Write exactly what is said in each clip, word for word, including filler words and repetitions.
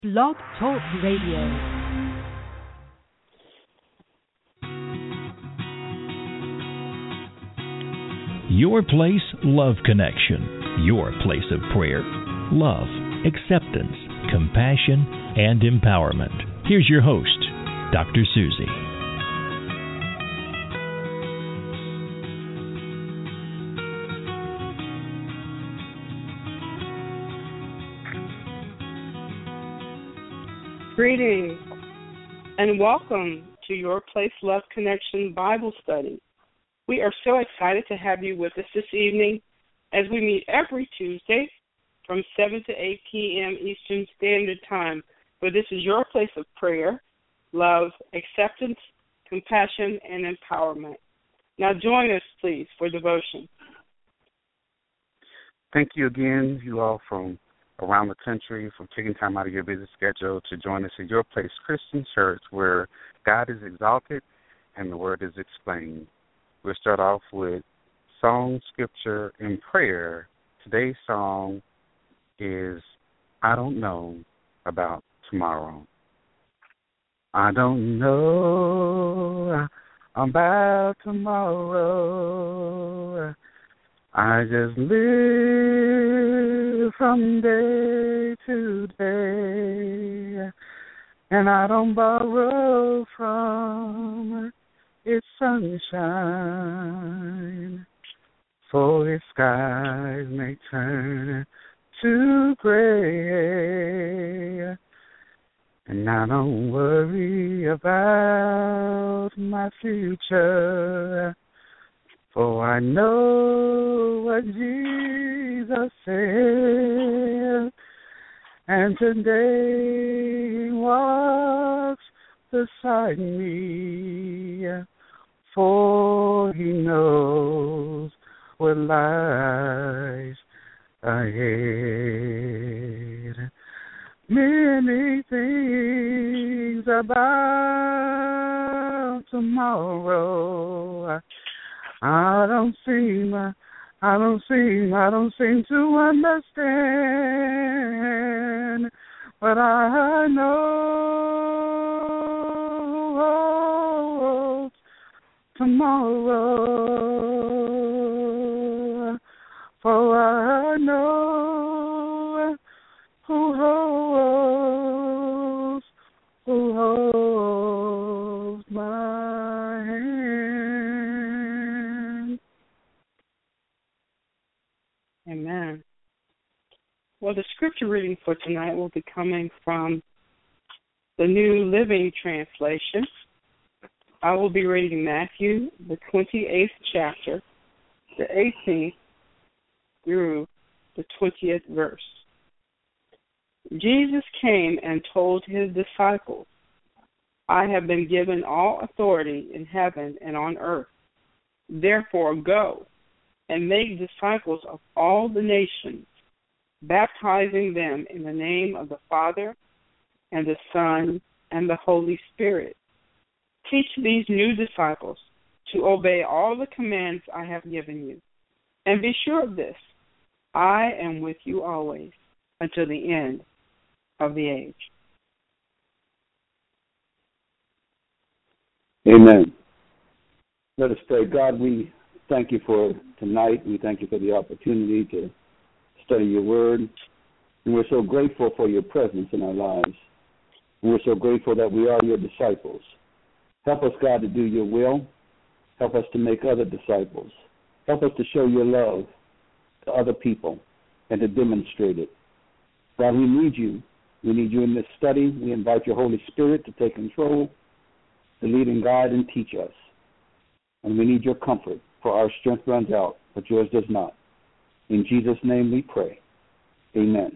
Blog Talk Radio. Your Place Love Connection. Your place of prayer, love, acceptance, compassion, and empowerment. Here's your host, Doctor Susie. Greetings and welcome to Your Place Love Connection Bible Study. We are so excited to have you with us this evening as we meet every Tuesday from seven to eight p.m. Eastern Standard Time, where this is your place of prayer, love, acceptance, compassion, and empowerment. Now join us, please, for devotion. Thank you again, you all from around the country, for taking time out of your busy schedule to join us at Your Place Christian Church, where God is exalted and the Word is explained. We'll start off with song, scripture, and prayer. Today's song is I Don't Know About Tomorrow. I don't know about tomorrow. I just live from day to day, and I don't borrow from its sunshine, for its skies may turn to gray, and I don't worry about my future, for I know what Jesus said, and today He walks beside me, for He knows what lies ahead. Many things about tomorrow I don't seem, I don't seem, I don't seem to understand, but I know tomorrow, for I know who holds, who holds my hand. Amen. Well, the scripture reading for tonight will be coming from the New Living Translation. I will be reading Matthew, the twenty-eighth chapter, the eighteenth through the twentieth verse. Jesus came and told His disciples, I have been given all authority in heaven and on earth. Therefore go and make disciples of all the nations, baptizing them in the name of the Father and the Son and the Holy Spirit. Teach these new disciples to obey all the commands I have given you. And be sure of this, I am with you always until the end of the age. Amen. Let us pray. God, we thank you for tonight. We thank you for the opportunity to study your word. And we're so grateful for your presence in our lives. And we're so grateful that we are your disciples. Help us, God, to do your will. Help us to make other disciples. Help us to show your love to other people and to demonstrate it. God, we need you. We need you in this study. We invite your Holy Spirit to take control, to lead and guide and teach us. And we need your comfort, for our strength runs out, but yours does not. In Jesus' name we pray. Amen.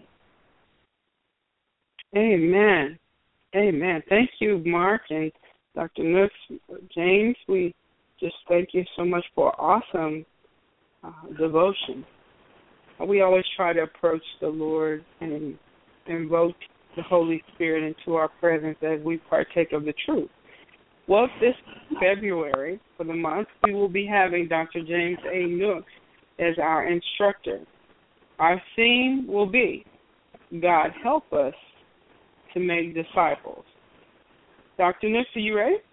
Amen. Amen. Thank you, Mark and Doctor Nooks, James. We just thank you so much for awesome uh, devotion. We always try to approach the Lord and invoke the Holy Spirit into our presence as we partake of the truth. Well, this February, for the month, we will be having Doctor James A. Nooks as our instructor. Our theme will be God help us to make disciples. Doctor Nix, are you ready?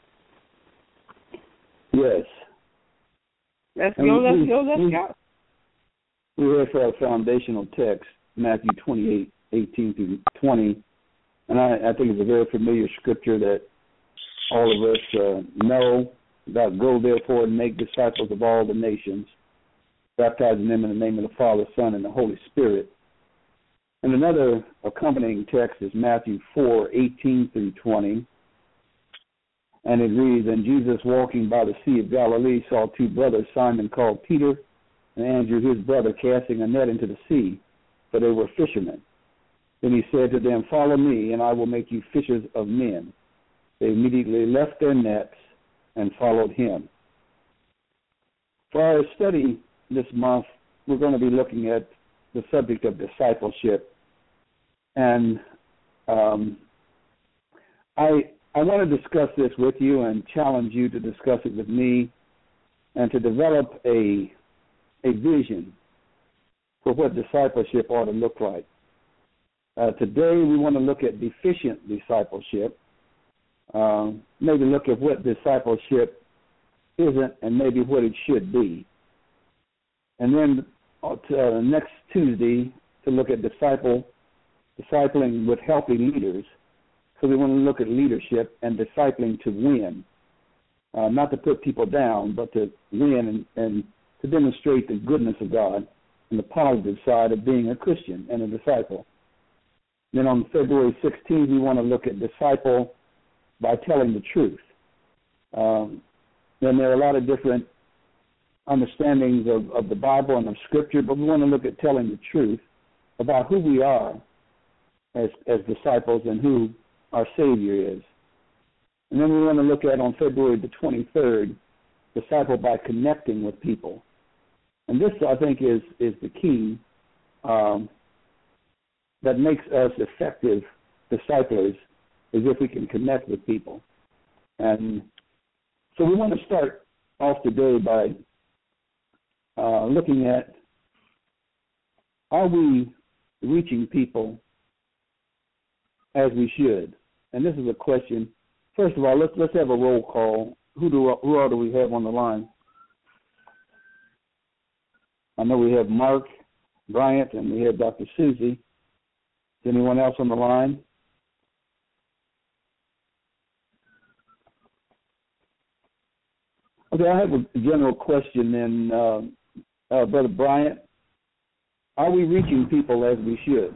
Yes. Let's And go, we- let's go, let's we- go. We read for our foundational text, Matthew twenty-eight, eighteen through twenty, and I, I think it's a very familiar scripture that all of us uh, know about. Go therefore and make disciples of all the nations, baptizing them in the name of the Father, Son, and the Holy Spirit. And another accompanying text is Matthew four, eighteen through twenty, and it reads, And Jesus, walking by the Sea of Galilee, saw two brothers, Simon called Peter, and Andrew his brother, casting a net into the sea, for they were fishermen. Then he said to them, Follow me, and I will make you fishers of men. They immediately left their nets and followed him. For our study this month, we're going to be looking at the subject of discipleship. And um, I I want to discuss this with you and challenge you to discuss it with me and to develop a a vision for what discipleship ought to look like. Uh, today we want to look at deficient discipleship, um, maybe look at what discipleship isn't and maybe what it should be. And then uh, to, uh, next Tuesday to look at disciple discipling with healthy leaders. So we want to look at leadership and discipling to win, uh, not to put people down, but to win and, and to demonstrate the goodness of God and the positive side of being a Christian and a disciple. Then on February sixteenth, we want to look at disciple by telling the truth. Um, then there are a lot of different understandings of, of the Bible and of Scripture, but we want to look at telling the truth about who we are as, as disciples and who our Savior is. And then we want to look at on February the twenty-third, disciple by connecting with people. And this, I think, is, is the key um, that makes us effective disciplers, is if we can connect with people. And so we want to start off today by uh, looking at, are we reaching people as we should? And this is a question. First of all, let's let's have a roll call. Who do who all do we have on the line? I know we have Mark Bryant and we have Doctor Susie. Is anyone else on the line? Okay, I have a general question then, uh, uh, Brother Bryant. Are we reaching people as we should?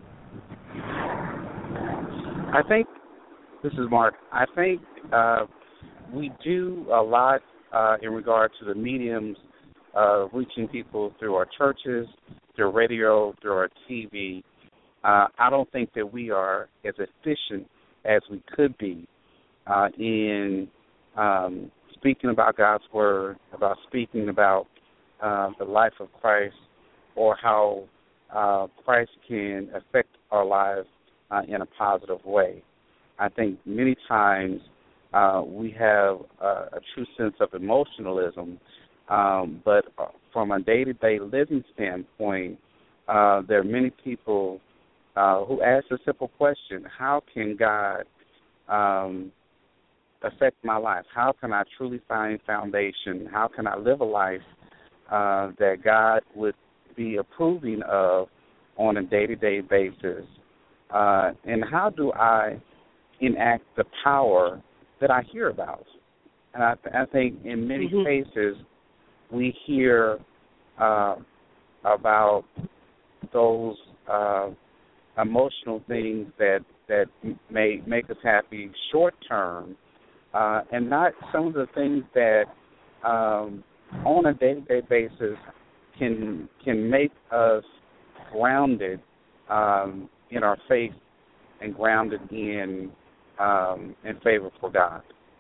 I think, this is Mark, I think uh, we do a lot uh, in regard to the mediums of reaching people through our churches, through radio, through our T V. Uh, I don't think that we are as efficient as we could be uh, in um, speaking about God's Word, about speaking about uh, the life of Christ, or how uh, Christ can affect our lives uh, in a positive way. I think many times uh, we have a, a true sense of emotionalism, um, but from a day-to-day living standpoint, uh, there are many people uh, who ask a simple question: how can God um, affect my life? How can I truly find foundation? How can I live a life uh, that God would be approving of on a day-to-day basis? Uh, and how do I enact the power that I hear about? And I, th- I think in many mm-hmm. cases we hear uh, about those uh, emotional things that, that may make us happy short term, uh, and not some of the things that um, on a day-to-day basis can can make us grounded um, in our faith and grounded in um, in favor for God.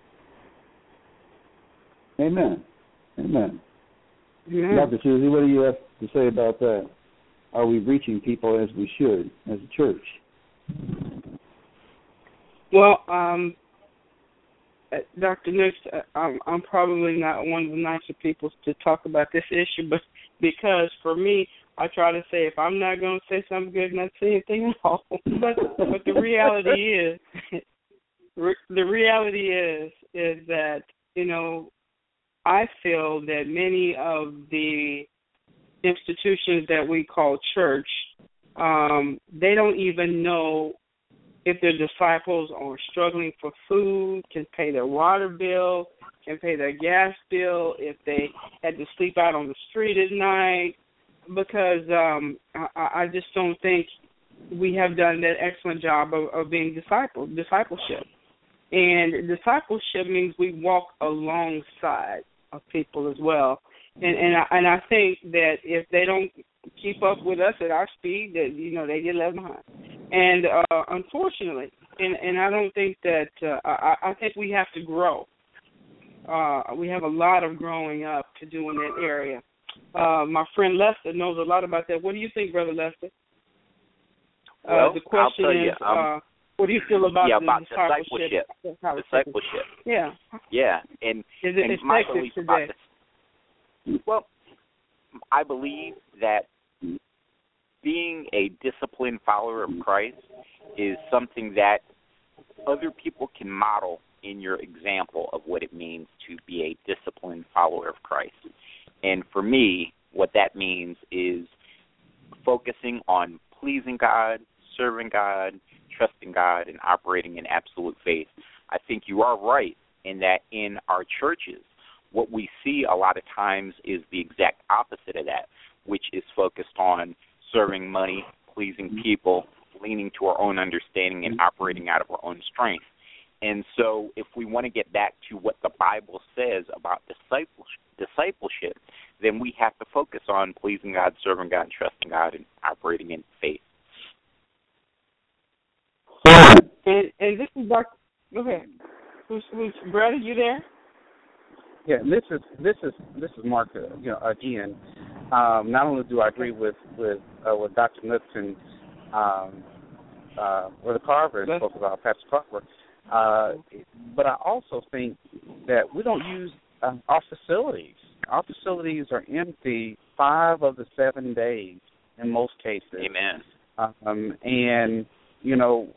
Amen. Amen. Yeah. Doctor Susie, what do you have to say about that? Are we reaching people as we should, as a church? Well, um, Doctor Nix, I'm, I'm probably not one of the nicer people to talk about this issue, but because for me, I try to say if I'm not going to say something good, not say anything at all. But but the reality is, the reality is is that you know I feel that many of the institutions that we call church, um, they don't even know if their disciples are struggling for food, can pay their water bill, can pay their gas bill, if they had to sleep out on the street at night, because um, I, I just don't think we have done that excellent job of, of being disciple, discipleship. And discipleship means we walk alongside of people as well. And and I, and I think that if they don't keep up with us at our speed, that you know they get left behind. And uh, unfortunately, and, and I don't think that uh, I, I think we have to grow. Uh, we have a lot of growing up to do in that area. Uh, my friend Lester knows a lot about that. What do you think, Brother Lester? Well, uh, the question I'll tell you, is, um, uh, what do you feel about yeah, the about discipleship? discipleship? Discipleship. Yeah. Yeah, and, is it and my effective belief today? about this, well, I believe that being a disciplined follower of Christ is something that other people can model in your example of what it means to be a disciplined follower of Christ. And for me, what that means is focusing on pleasing God, serving God, trusting God, and operating in absolute faith. I think you are right in that in our churches, what we see a lot of times is the exact opposite of that, which is focused on serving money, pleasing people, leaning to our own understanding and operating out of our own strength. And so if we want to get back to what the Bible says about discipleship, then we have to focus on pleasing God, serving God, trusting God, and operating in faith. And, and this is Doctor Go ahead. Who's, who's, Brett, are you there? Yeah, this is this is this is Mark. Uh, you know, again, um, not only do I agree with with uh, what Doctor Knudsen, um, uh, or the Carver spoke about, Pastor Carver, uh, but I also think that we don't use uh, our facilities. Our facilities are empty five of the seven days in most cases. Amen. Um, and you know,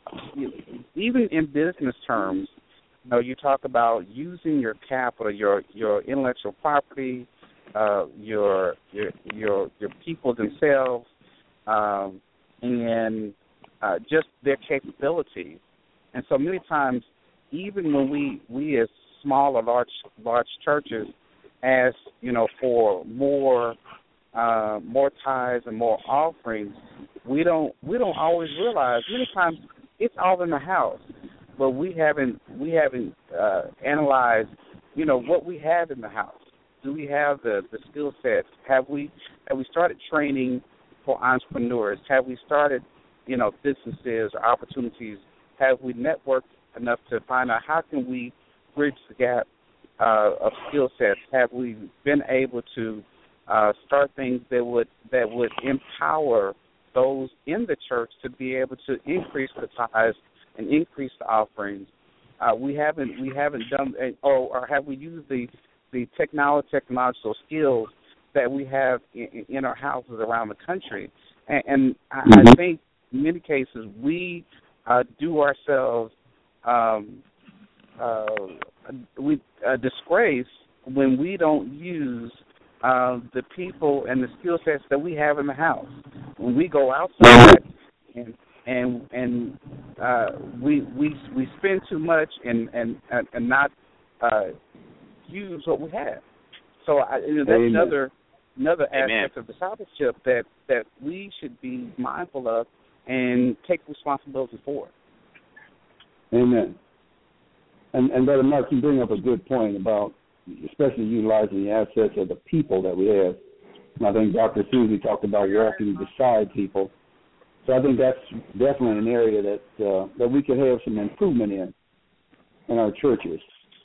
even in business terms. You know, you talk about using your capital, your your intellectual property, uh, your your your your people themselves, um, and uh, just their capabilities. And so many times, even when we we as small or large large churches ask, you know, for more uh, more tithes and more offerings, we don't we don't always realize. Many times, it's all in the house. But we haven't we haven't uh, analyzed, you know, what we have in the house. Do we have the, the skill sets? Have we have we started training for entrepreneurs? Have we started, you know, businesses or opportunities? Have we networked enough to find out how can we bridge the gap uh, of skill sets? Have we been able to uh, start things that would that would empower those in the church to be able to increase the tithes and increase the offerings? Uh, we haven't we haven't done, or, or have we used the the technology technological skills that we have in, in our houses around the country? And, and I, I think in many cases we uh, do ourselves um, uh, we uh, disgrace when we don't use uh, the people and the skill sets that we have in the house. When we go outside and And and uh, we we we spend too much and and and not uh, use what we have. So I, you know, that's Amen. another another Amen. aspect of discipleship that, that we should be mindful of and take responsibility for. Amen. And and Brother Mark, you bring up a good point about especially utilizing the assets of the people that we have. And I think Doctor Susie talked about walking beside people. So I think that's definitely an area that uh, that we could have some improvement in in our churches.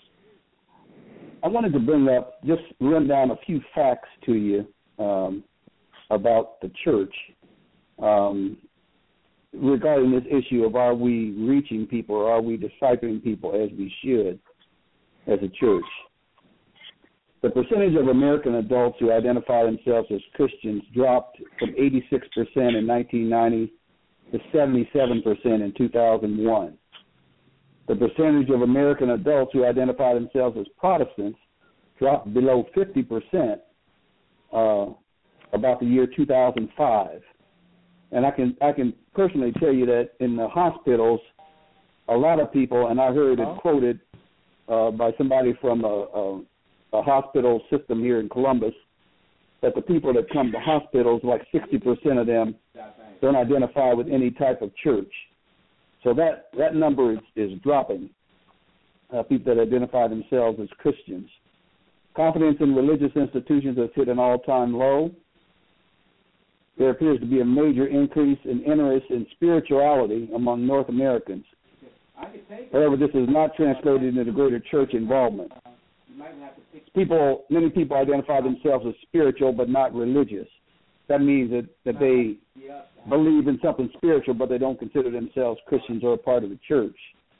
I wanted to bring up, just run down a few facts to you um, about the church um, regarding this issue of are we reaching people or are we discipling people as we should as a church. The percentage of American adults who identify themselves as Christians dropped from eighty-six percent in nineteen ninety to seventy-seven percent in two thousand one. The percentage of American adults who identify themselves as Protestants dropped below fifty percent uh, about the year two thousand five. And I can I can personally tell you that in the hospitals, a lot of people, and I heard it quoted uh, by somebody from a, a a hospital system here in Columbus, that the people that come to hospitals, like sixty percent of them, don't identify with any type of church. So that, that number is, is dropping, uh, people that identify themselves as Christians. Confidence in religious institutions has hit an all-time low. There appears to be a major increase in interest in spirituality among North Americans. However, this is not translated into greater church involvement. People, many people identify themselves as spiritual but not religious. That means that, that they believe in something spiritual, but they don't consider themselves Christians or a part of the church.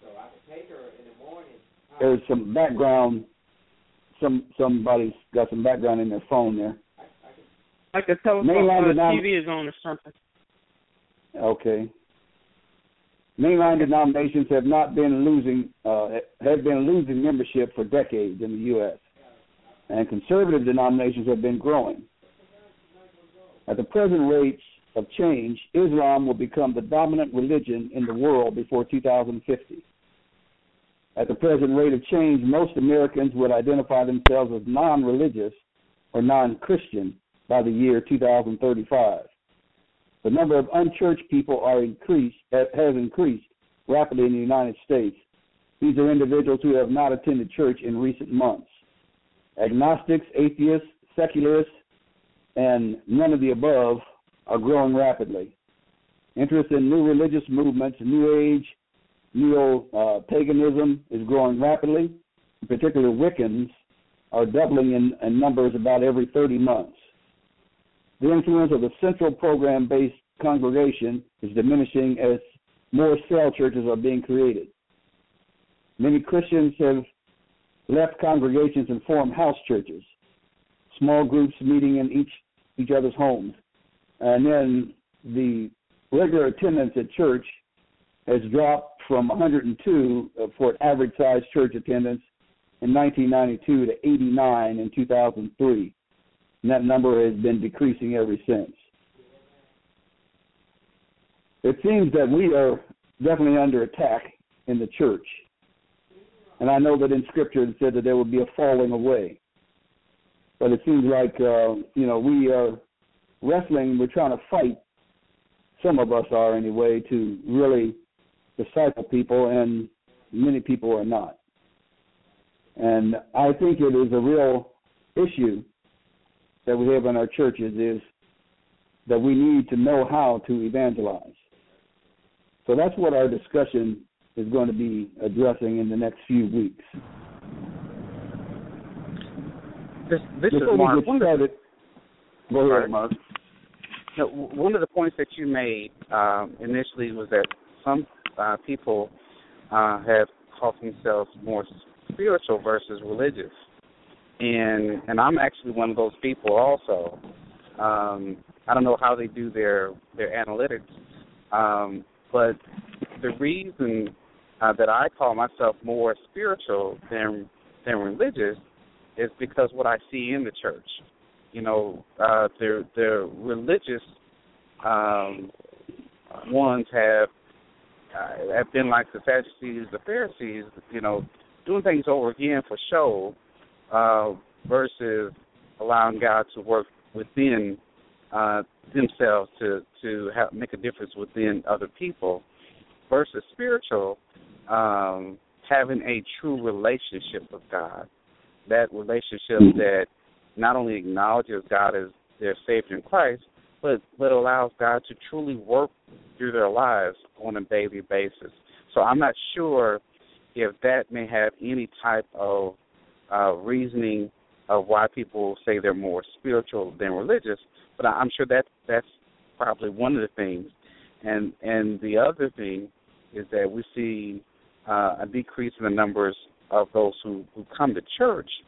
There's some background. Some somebody's got some background in their phone there. Like a telephone, Mainline uh, denom- T V is on or something. Okay. Mainline denominations have not been losing uh, have been losing membership for decades in the U S, and conservative denominations have been growing. At the present rate of change, Islam will become the dominant religion in the world before two thousand fifty. At the present rate of change, most Americans would identify themselves as non-religious or non-Christian by the year two thousand thirty-five. The number of unchurched people are increased has increased rapidly in the United States. These are individuals who have not attended church in recent months. Agnostics, atheists, secularists, and none of the above are growing rapidly. Interest in new religious movements, New Age, neo-paganism uh, is growing rapidly. In particular, Wiccans are doubling in, in numbers about every thirty months. The influence of the central program-based congregation is diminishing as more cell churches are being created. Many Christians have left congregations and formed house churches, small groups meeting in each each other's homes. And then the regular attendance at church has dropped from one hundred two for average-sized church attendance in nineteen ninety-two to eighty-nine in two thousand three. And that number has been decreasing ever since. It seems that we are definitely under attack in the church. And I know that in Scripture it said that there would be a falling away. But it seems like, uh, you know, we are wrestling, we're trying to fight, some of us are anyway, to really disciple people, and many people are not. And I think it is a real issue that we have in our churches, is that we need to know how to evangelize. So that's what our discussion is going to be addressing in the next few weeks. This, this is Before Mark. we get started, go ahead, Mark. No, one of the points that you made um, initially was that some uh, people uh, have called themselves more spiritual versus religious. And and I'm actually one of those people also. Um, I don't know how they do their, their analytics, um, but the reason uh, that I call myself more spiritual than than religious is because what I see in the church. You know, uh, the the religious um, ones have uh, have been like the Sadducees, the Pharisees. You know, doing things over again for show. Uh, versus allowing God to work within uh, themselves to to have, make a difference within other people, versus spiritual, um, having a true relationship with God. That relationship that not only acknowledges God as their Savior in Christ, but, but allows God to truly work through their lives on a daily basis. So I'm not sure if that may have any type of Uh, reasoning of why people say they're more spiritual than religious, but I'm sure that that's probably one of the things. And and the other thing is that we see uh, a decrease in the numbers of those who, who come to church,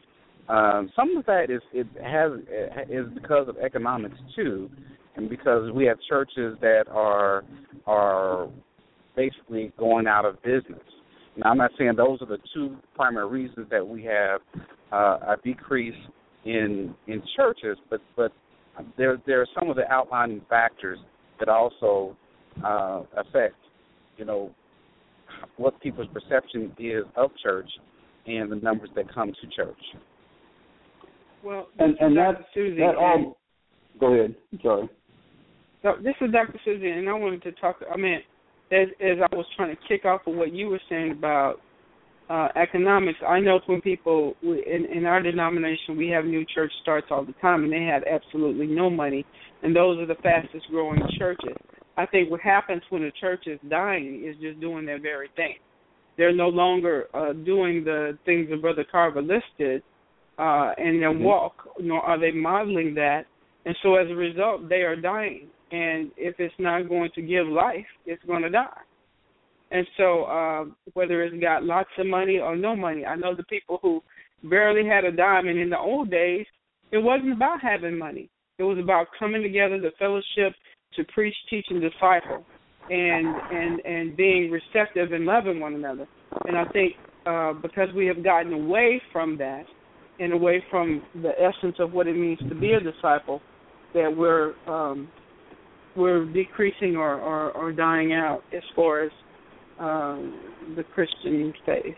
Um, some of that is it has is because of economics too, and because we have churches that are are basically going out of business. Now, I'm not saying those are the two primary reasons that we have uh, a decrease in in churches, but but there there are some of the outlining factors that also uh, affect, you know, what people's perception is of church and the numbers that come to church. Well, and and that, Susie, that all. Go ahead. I'm sorry. So this is Doctor Susie, and I wanted to talk. I mean, as as I was trying to kick off of what you were saying about uh, economics, I know when people in, in our denomination, we have new church starts all the time, and they have absolutely no money, and those are the fastest growing churches. I think what happens when a church is dying is just doing their very thing. They're no longer uh, doing the things that Brother Carver listed uh, in their walk, nor are they modeling that. And so as a result, they are dying. And if it's not going to give life, it's going to die. And so uh, whether it's got lots of money or no money, I know the people who barely had a dime, and in the old days, it wasn't about having money. It was about coming together, the fellowship, to preach, teach, and disciple, and and and being receptive and loving one another. And I think uh, because we have gotten away from that and away from the essence of what it means to be a disciple, that we're um, we're decreasing or, or, or dying out as far as um, the Christian faith.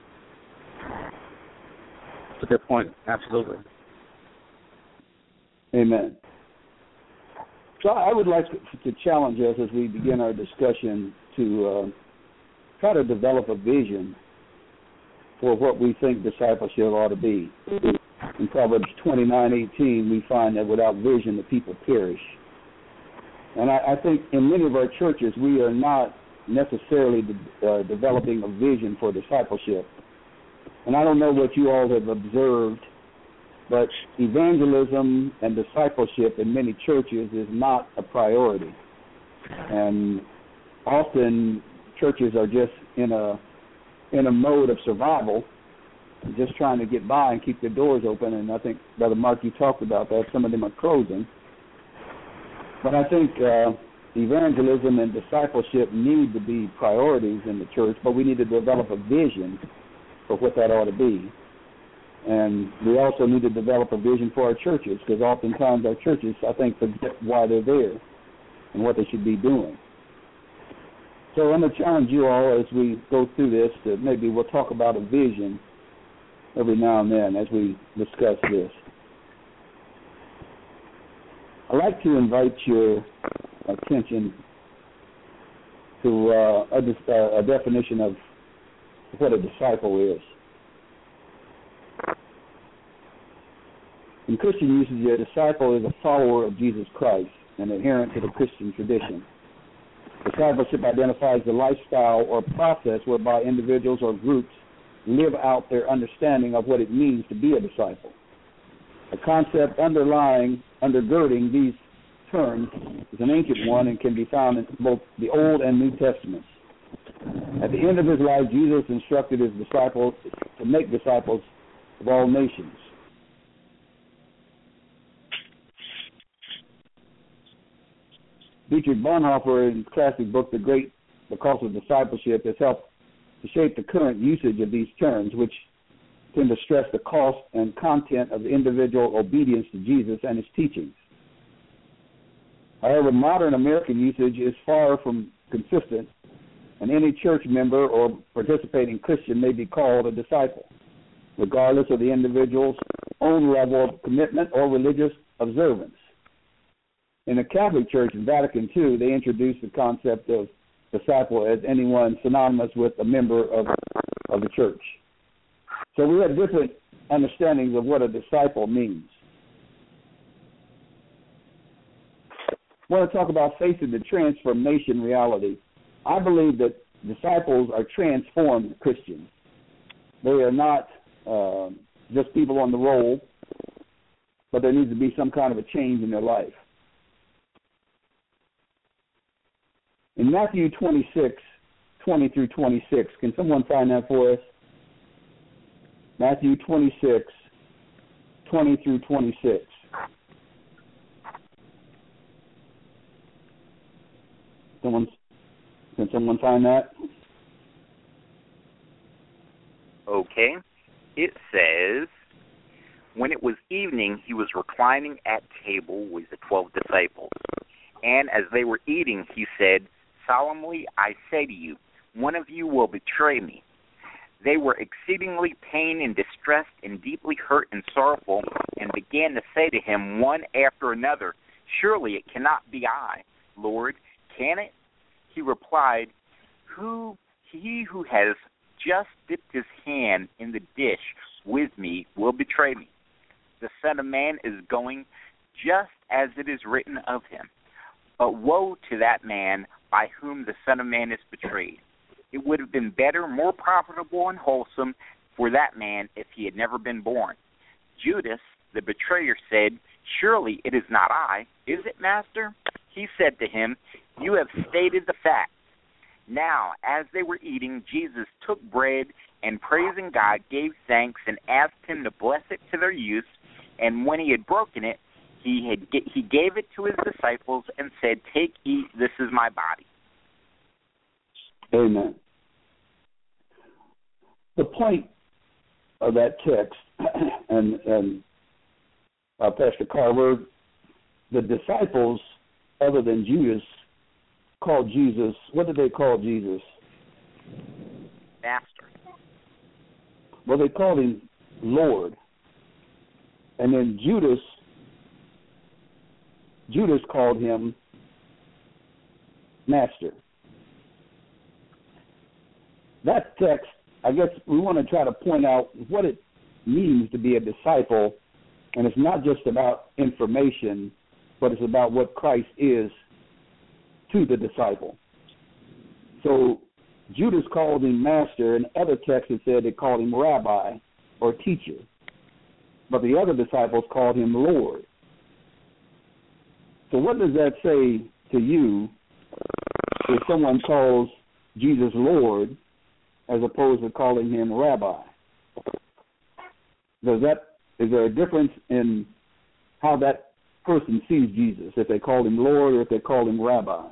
That's a good point. Absolutely. Amen. So I would like to challenge us as we begin our discussion to uh, try to develop a vision for what we think discipleship ought to be. In Proverbs twenty-nine eighteen, we find that without vision, the people perish. And I, I think in many of our churches, we are not necessarily de- uh, developing a vision for discipleship. And I don't know what you all have observed, but evangelism and discipleship in many churches is not a priority. And often churches are just in a in a mode of survival, just trying to get by and keep their doors open. And I think, Brother Mark, you talked about that. Some of them are closing. But I think uh, evangelism and discipleship need to be priorities in the church, but we need to develop a vision for what that ought to be. And we also need to develop a vision for our churches, because oftentimes our churches, I think, forget why they're there and what they should be doing. So I'm going to challenge you all as we go through this that maybe we'll talk about a vision every now and then as we discuss this. I'd like to invite your attention to uh, a, a definition of what a disciple is. In Christian usage, a disciple is a follower of Jesus Christ and adherent to the Christian tradition. Discipleship identifies the lifestyle or process whereby individuals or groups live out their understanding of what it means to be a disciple. The concept underlying, undergirding these terms is an ancient one and can be found in both the Old and New Testaments. At the end of his life, Jesus instructed his disciples to make disciples of all nations. Dietrich Bonhoeffer, in his classic book, The Great The Cost of Discipleship, has helped to shape the current usage of these terms, which tend to stress the cost and content of individual obedience to Jesus and his teachings. However, modern American usage is far from consistent, and any church member or participating Christian may be called a disciple, regardless of the individual's own level of commitment or religious observance. In the Catholic Church in Vatican Two, they introduced the concept of disciple as anyone synonymous with a member of, of the church. So we have different understandings of what a disciple means. I want to talk about facing the transformation reality. I believe that disciples are transformed Christians. They are not uh, just people on the roll, but there needs to be some kind of a change in their life. In Matthew twenty-six, twenty through twenty-six, can someone find that for us? Matthew twenty-six, twenty through twenty-six. Someone, can someone find that? Okay. It says, when it was evening, he was reclining at table with the twelve disciples. And as they were eating, he said, solemnly, I say to you, one of you will betray me. They were exceedingly pained and distressed and deeply hurt and sorrowful, and began to say to him one after another, surely it cannot be I, Lord, can it? He replied, Who he who has just dipped his hand in the dish with me will betray me. The Son of Man is going just as it is written of him. But woe to that man by whom the Son of Man is betrayed. It would have been better, more profitable and wholesome for that man if he had never been born. Judas, the betrayer, said, surely it is not I, is it, Master? He said to him, you have stated the fact. Now, as they were eating, Jesus took bread and, praising God, gave thanks and asked him to bless it to their use. And when he had broken it, he had he gave it to his disciples and said, take, eat, this is my body. Amen. The point of that text, and, and uh, Pastor Carver, the disciples, other than Judas, called Jesus, what did they call Jesus? Master. Well, they called him Lord. And then Judas, Judas called him Master. That text, I guess we want to try to point out what it means to be a disciple, and it's not just about information, but it's about what Christ is to the disciple. So Judas called him Master, and other texts it said they called him Rabbi or teacher. But the other disciples called him Lord. So what does that say to you if someone calls Jesus Lord as opposed to calling him Rabbi? Does that, is there a difference in how that person sees Jesus, if they call him Lord or if they call him Rabbi?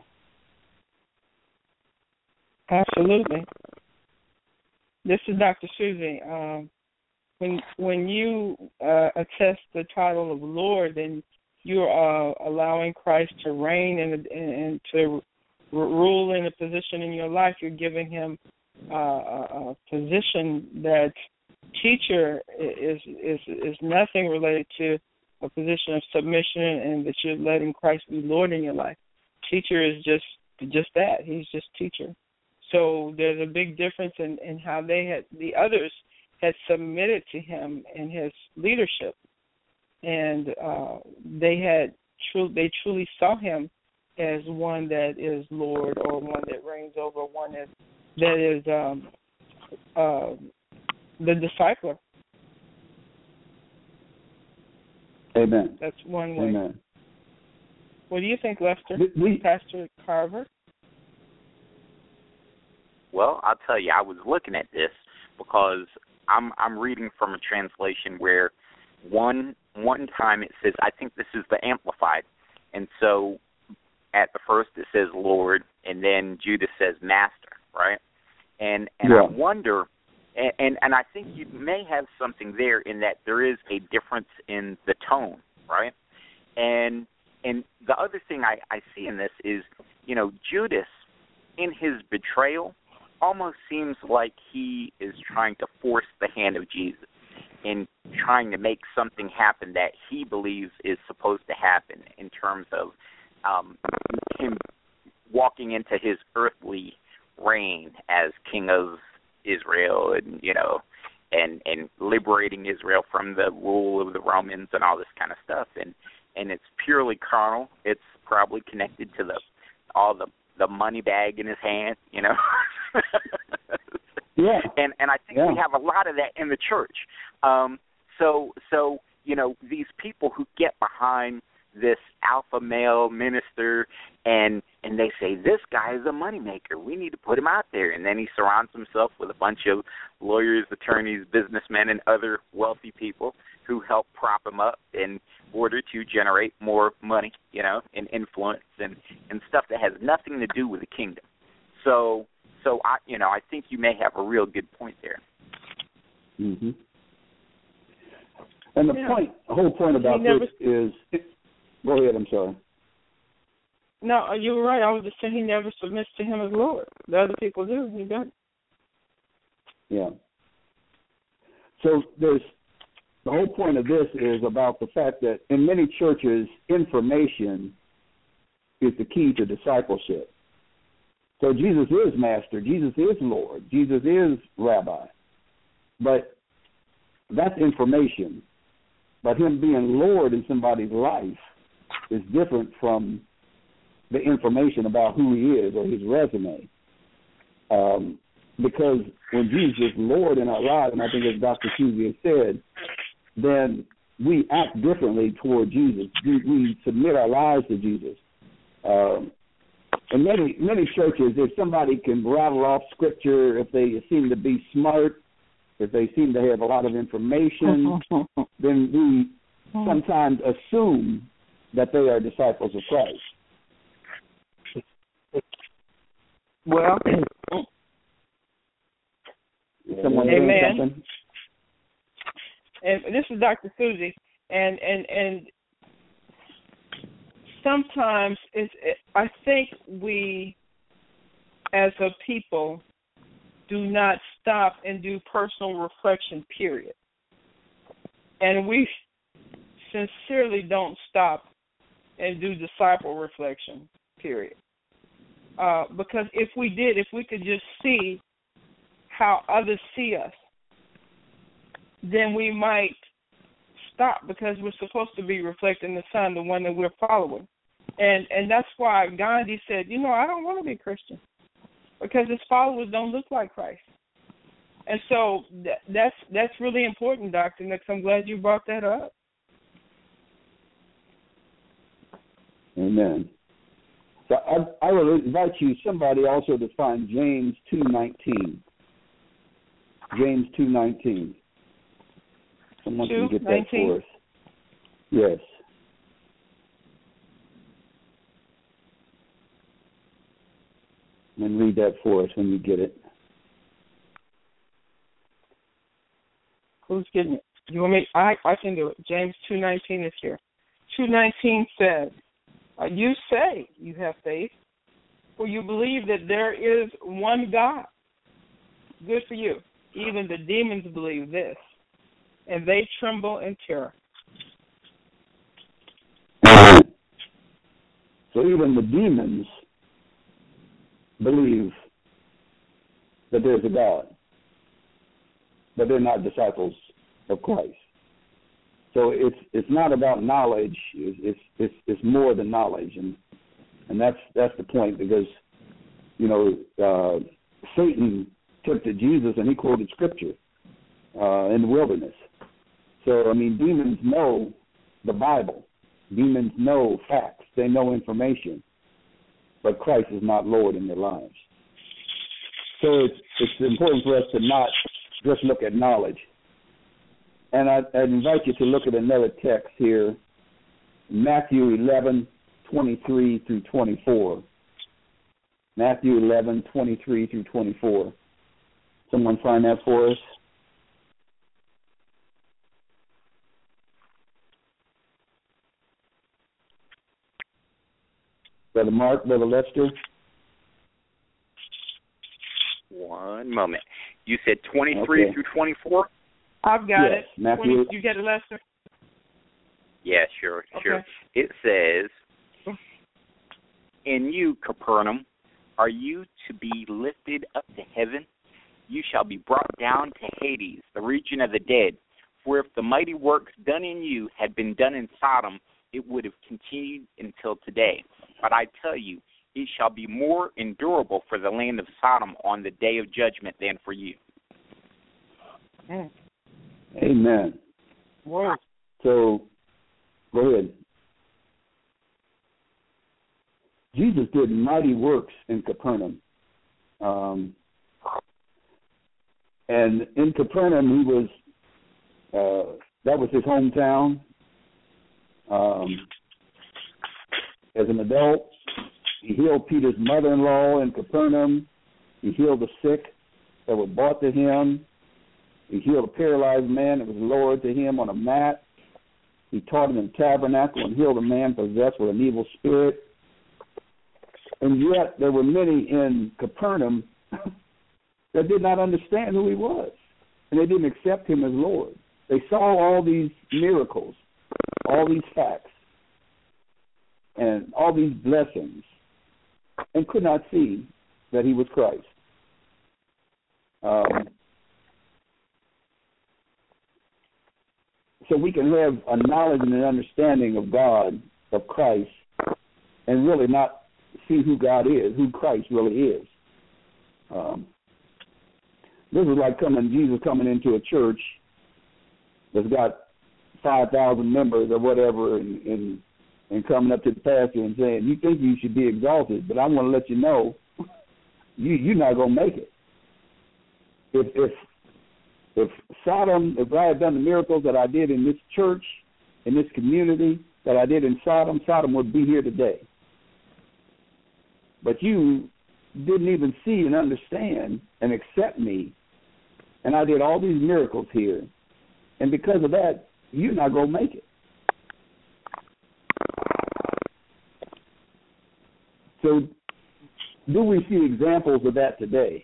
Absolutely. This is Doctor Susie. Um, when when you uh, attest the title of Lord, then you are uh, allowing Christ to reign and, and to rule in a position in your life. You're giving him uh, a, a position that teacher is is is nothing related to a position of submission, and that you're letting Christ be Lord in your life. Teacher is just just that. He's just teacher. So there's a big difference in, in how they had, the others had submitted to him in his leadership, and uh, they had true they truly saw him as one that is Lord, or one that reigns over, one that that is um, uh, the discipler. Amen. That's one way. Amen. What do you think, Lester? We, Pastor Carver? Well, I'll tell you, I was looking at this because I'm I'm reading from a translation where one one time it says, I think this is the Amplified, and so at the first it says Lord, and then Judas says Master, right? And and yeah. I wonder, and, and and I think you may have something there in that there is a difference in the tone, right? And and the other thing I, I see in this is, you know, Judas, in his betrayal, almost seems like he is trying to force the hand of Jesus in trying to make something happen that he believes is supposed to happen in terms of um, him walking into his earthly reign as king of Israel, and you know, and and liberating Israel from the rule of the Romans and all this kind of stuff. And and it's purely carnal. It's probably connected to the all the the money bag in his hand, you know. yeah. And and I think yeah. we have a lot of that in the church. Um, so so you know, these people who get behind this alpha male minister and and they say, this guy is a moneymaker. We need to put him out there. And then he surrounds himself with a bunch of lawyers, attorneys, businessmen, and other wealthy people who help prop him up in order to generate more money, you know, and influence and, and stuff that has nothing to do with the kingdom. So, so I, you know, I think you may have a real good point there. Mm-hmm. And the yeah. point, the whole point about never, this is, go ahead, I'm sorry. No, you were right. I was just saying he never submits to him as Lord. The other people do. He doesn't. Yeah. So there's, the whole point of this is about the fact that in many churches, information is the key to discipleship. So Jesus is Master. Jesus is Lord. Jesus is Rabbi. But that's information. But him being Lord in somebody's life is different from the information about who he is or his resume. Um, because when Jesus is Lord in our lives, and I think as Doctor Susie has said, then we act differently toward Jesus. We, we submit our lives to Jesus. Um, in many many churches, if somebody can rattle off scripture, if they seem to be smart, if they seem to have a lot of information, then we sometimes assume that they are disciples of Christ. Well, someone amen. Something? And this is Doctor Susie, and and and sometimes it's, it, I think we, as a people, do not stop and do personal reflection, period. And we sincerely don't stop and do disciple reflection, period. Uh, because if we did, if we could just see how others see us, then we might stop, because we're supposed to be reflecting the Son, the one that we're following. And and that's why Gandhi said, you know, I don't want to be a Christian, because his followers don't look like Christ. And so that, that's that's really important, Doctor Nix. I'm glad you brought that up. Amen. So I, I will invite you, somebody also, to find James two nineteen. James two nineteen. Someone can get that for us. Yes. And read that for us when you get it. Who's getting it? You want me? I I can do it. James two nineteen is here. two nineteen says, uh, "You say you have faith, for you believe that there is one God. Good for you. Even the demons believe this, and they tremble in terror." So even the demons believe that there's a God, but they're not disciples of Christ. So it's it's not about knowledge. It's it's it's, it's more than knowledge, and and that's that's the point, because you know uh, Satan took to Jesus and he quoted Scripture uh, in the wilderness. So I mean, demons know the Bible. Demons know facts. They know information. But Christ is not Lord in their lives. So it's it's important for us to not just look at knowledge. And I, I'd invite you to look at another text here, Matthew eleven, twenty-three through twenty-four. Matthew eleven, twenty-three through twenty-four. Someone find that for us? Brother Mark, Brother Lester. One moment. You said twenty-three okay. through twenty-four? I've got yes, it. Matthew. twenty, you get it, Lester? Yeah, sure, okay. sure. It says, "In you, Capernaum, are you to be lifted up to heaven? You shall be brought down to Hades, the region of the dead. For if the mighty works done in you had been done in Sodom, it would have continued until today. But I tell you, it shall be more endurable for the land of Sodom on the day of judgment than for you." Mm. Amen. Whoa. So, go ahead. Jesus did mighty works in Capernaum. Um, and in Capernaum, he was, uh, that was his hometown. Um, as an adult, he healed Peter's mother-in-law in Capernaum. He healed the sick that were brought to him. He healed a paralyzed man that was lowered to him on a mat. He taught in the tabernacle and healed a man possessed with an evil spirit. And yet there were many in Capernaum that did not understand who he was, and they didn't accept him as Lord. They saw all these miracles, all these facts, and all these blessings, and could not see that he was Christ. Um, so we can have a knowledge and an understanding of God, of Christ, and really not see who God is, who Christ really is. Um, this is like coming, Jesus coming into a church that's got five thousand members or whatever, and, and and coming up to the pastor and saying, "You think you should be exalted, but I want to let you know, you you're not gonna make it. If if if Sodom, if I had done the miracles that I did in this church, in this community that I did in Sodom, Sodom would be here today. But you didn't even see and understand and accept me, and I did all these miracles here, and because of that, you're not going to make it." So do we see examples of that today?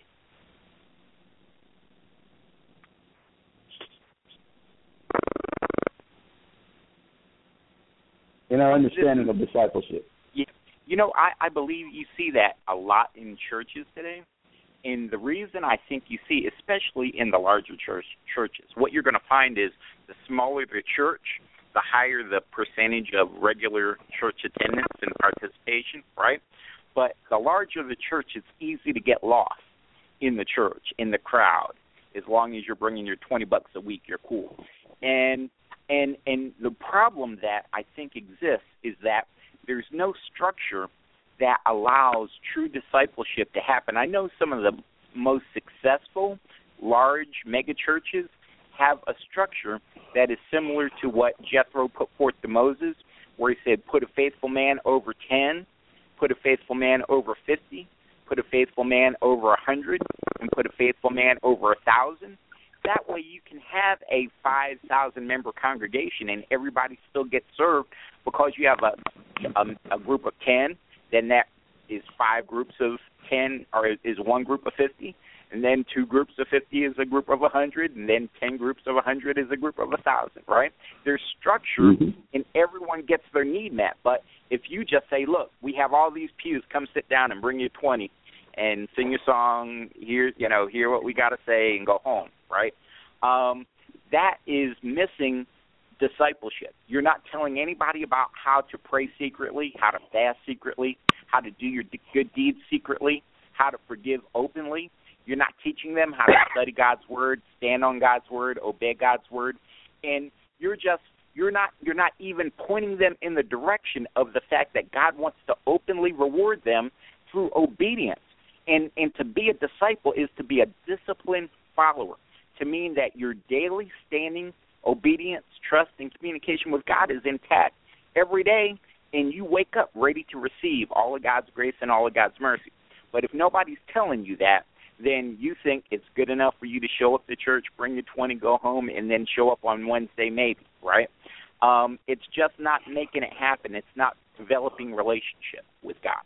In our understanding of discipleship. Yeah. You know, I, I believe you see that a lot in churches today. And the reason I think you see, especially in the larger church churches, what you're going to find is the smaller the church, the higher the percentage of regular church attendance and participation, right? But the larger the church, it's easy to get lost in the church, in the crowd. As long as you're bringing your twenty bucks a week, you're cool. And and and the problem that I think exists is that there's no structure that allows true discipleship to happen. I know some of the most successful large mega churches have a structure that is similar to what Jethro put forth to Moses, where he said, put a faithful man over ten, put a faithful man over fifty, put a faithful man over a hundred, and put a faithful man over a thousand. That way you can have a five thousand member congregation and everybody still gets served because you have a, a, a group of ten, then that is five groups of ten, or is one group of fifty, and then two groups of fifty is a group of one hundred, and then ten groups of one hundred is a group of one thousand, right? There's structure, mm-hmm. and everyone gets their need met. But if you just say, look, we have all these pews, come sit down and bring you twenty and sing your song, hear, you know, hear what we got to say and go home, right? Um, that is missing discipleship. You're not telling anybody about how to pray secretly, how to fast secretly, how to do your good deeds secretly, how to forgive openly. You're not teaching them how to study God's word, stand on God's word, obey God's word, and you're just you're not you're not even pointing them in the direction of the fact that God wants to openly reward them through obedience. And and to be a disciple is to be a disciplined follower, to mean that your daily standing obedience, trust, and communication with God is intact every day, and you wake up ready to receive all of God's grace and all of God's mercy. But if nobody's telling you that, then you think it's good enough for you to show up to church, bring your twenty, go home, and then show up on Wednesday maybe, right? Um, it's just not making it happen. It's not developing relationship with God.